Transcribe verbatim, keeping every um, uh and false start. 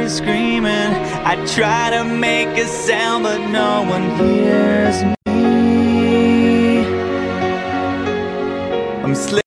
is screaming. I try to make a sound, but no one hears me. I'm